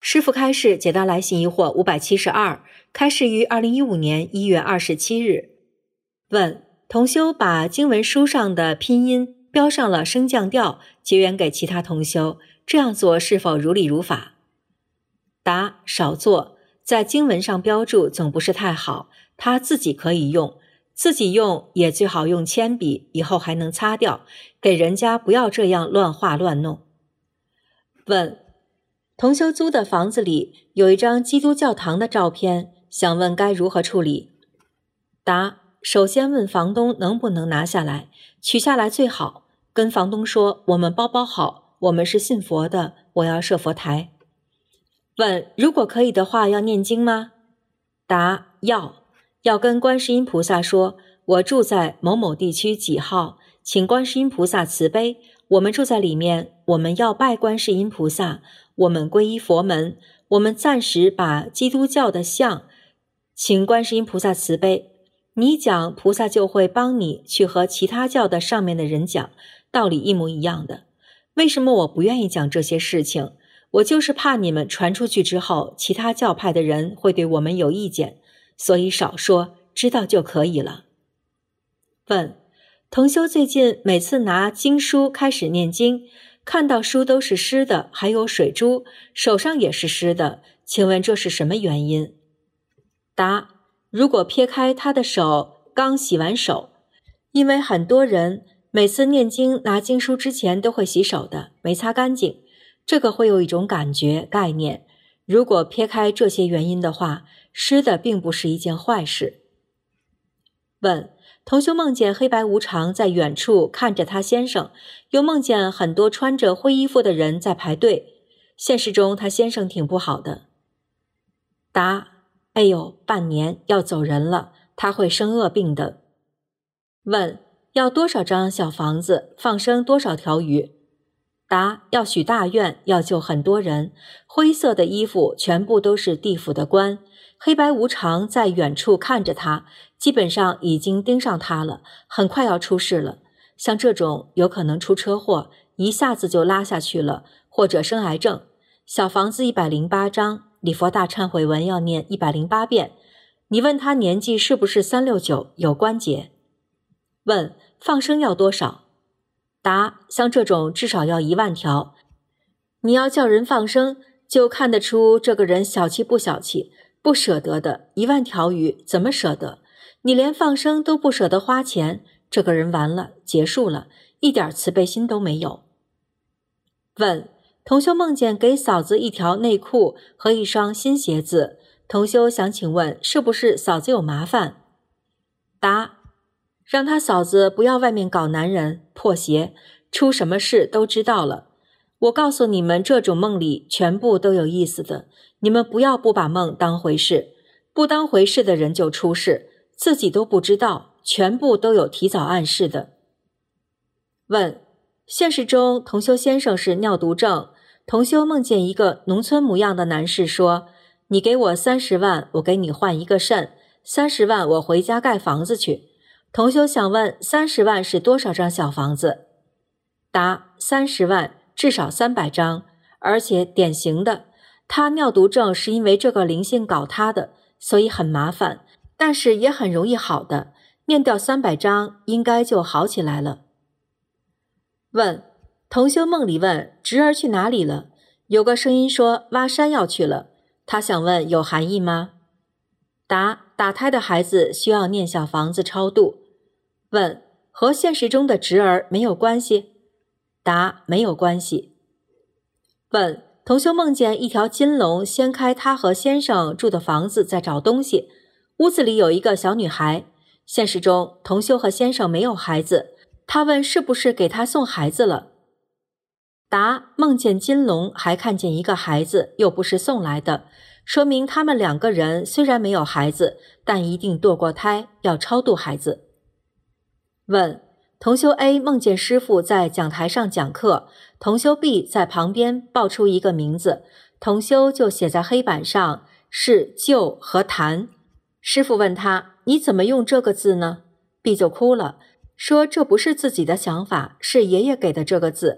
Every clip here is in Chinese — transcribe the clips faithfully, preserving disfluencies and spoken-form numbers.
师父开示解答来信疑惑五百七十二，开示于二零一五年一月二十七日。问：同修把经文书上的拼音标上了升降调，结缘给其他同修，这样做是否如理如法？答：少做，在经文上标注总不是太好，他自己可以用，自己用也最好用铅笔，以后还能擦掉，给人家不要这样乱画乱弄。问：同修租的房子里有一张基督教堂的照片，想问该如何处理？答：首先问房东能不能拿下来，取下来最好，跟房东说我们包包好，我们是信佛的，我要设佛台。问：如果可以的话要念经吗？答：要，要跟观世音菩萨说，我住在某某地区几号，请观世音菩萨慈悲，我们住在里面，我们要拜观世音菩萨，我们皈依佛门，我们暂时把基督教的像，请观世音菩萨慈悲。你讲，菩萨就会帮你去和其他教的上面的人讲，道理一模一样的。为什么我不愿意讲这些事情？我就是怕你们传出去之后，其他教派的人会对我们有意见，所以少说，知道就可以了。问：同修最近每次拿经书开始念经，看到书都是湿的，还有水珠，手上也是湿的，请问这是什么原因？答：如果撇开他的手，刚洗完手，因为很多人每次念经拿经书之前都会洗手的，没擦干净，这个会有一种感觉概念，如果撇开这些原因的话，湿的并不是一件坏事。问：同修梦见黑白无常在远处看着他先生，又梦见很多穿着灰衣服的人在排队，现实中他先生挺不好的。答：哎呦，半年要走人了，他会生恶病的。问：要多少张小房子，放生多少条鱼？答：要许大愿，要救很多人，灰色的衣服全部都是地府的官，黑白无常在远处看着他，基本上已经盯上他了，很快要出事了。像这种有可能出车祸，一下子就拉下去了，或者生癌症。小房子一百零八张，礼佛大忏悔文要念一百零八遍。你问他年纪是不是三六九，有关节？问：放生要多少？答：像这种至少要一万条。你要叫人放生，就看得出这个人小气不小气，不舍得的，一万条鱼怎么舍得？你连放生都不舍得花钱，这个人完了，结束了，一点慈悲心都没有。问：同修梦见给嫂子一条内裤和一双新鞋子，同修想请问是不是嫂子有麻烦？答：让他嫂子不要外面搞男人破鞋，出什么事都知道了。我告诉你们，这种梦里全部都有意思的，你们不要不把梦当回事，不当回事的人就出事，自己都不知道，全部都有提早暗示的。问：现实中同修先生是尿毒症，同修梦见一个农村模样的男士说，你给我三十万，我给你换一个肾，三十万我回家盖房子去。同修想问，三十万是多少张小房子？答：三十万至少三百张，而且典型的，他尿毒症是因为这个灵性搞他的，所以很麻烦，但是也很容易好的，念掉三百张应该就好起来了。问：同修梦里问侄儿去哪里了？有个声音说挖山要去了，他想问有含义吗？答：打胎的孩子需要念小房子超度。问：和现实中的侄儿没有关系？答：没有关系。问：同修梦见一条金龙掀开他和先生住的房子在找东西，屋子里有一个小女孩，现实中同修和先生没有孩子，他问是不是给他送孩子了？答：梦见金龙还看见一个孩子，又不是送来的，说明他们两个人虽然没有孩子，但一定堕过胎，要超度孩子。问：同修 A 梦见师父在讲台上讲课，同修 B 在旁边报出一个名字，同修就写在黑板上是救和谭。师父问他，你怎么用这个字呢？ B 就哭了，说这不是自己的想法，是爷爷给的这个字。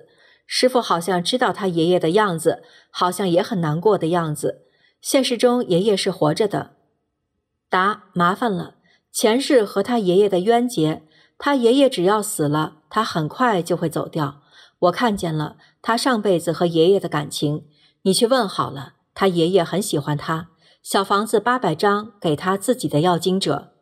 师傅好像知道他爷爷的样子，好像也很难过的样子。现实中爷爷是活着的。答：麻烦了，前世和他爷爷的冤结，他爷爷只要死了，他很快就会走掉。我看见了他上辈子和爷爷的感情，你去问好了，他爷爷很喜欢他，小房子八百张给他自己的要经者。